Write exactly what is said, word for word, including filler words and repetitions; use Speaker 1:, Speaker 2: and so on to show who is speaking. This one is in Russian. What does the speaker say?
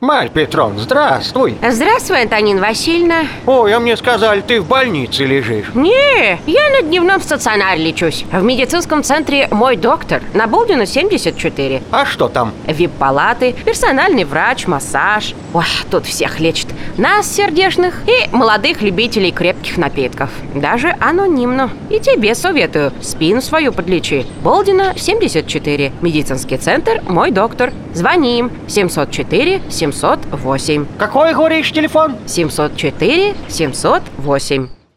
Speaker 1: Марь Петровна, здравствуй.
Speaker 2: Здравствуй, Антонина Васильевна.
Speaker 1: Ой, а мне сказали, ты в больнице лежишь.
Speaker 2: Не, я на дневном стационаре лечусь. В медицинском центре «Мой доктор» на Болдина семьдесят четыре.
Speaker 1: А что там?
Speaker 2: вип-палаты, персональный врач, массаж. Ой, тут всех лечат. Нас, сердечных, и молодых любителей крепких напитков. Даже анонимно. И тебе советую, спину свою подлечи. Болдина семьдесят четыре. Медицинский центр «Мой доктор». Звони им семьсот четыре семьсот восемь.
Speaker 1: Какой, говоришь, телефон?
Speaker 2: семьсот четыре семьсот восемь.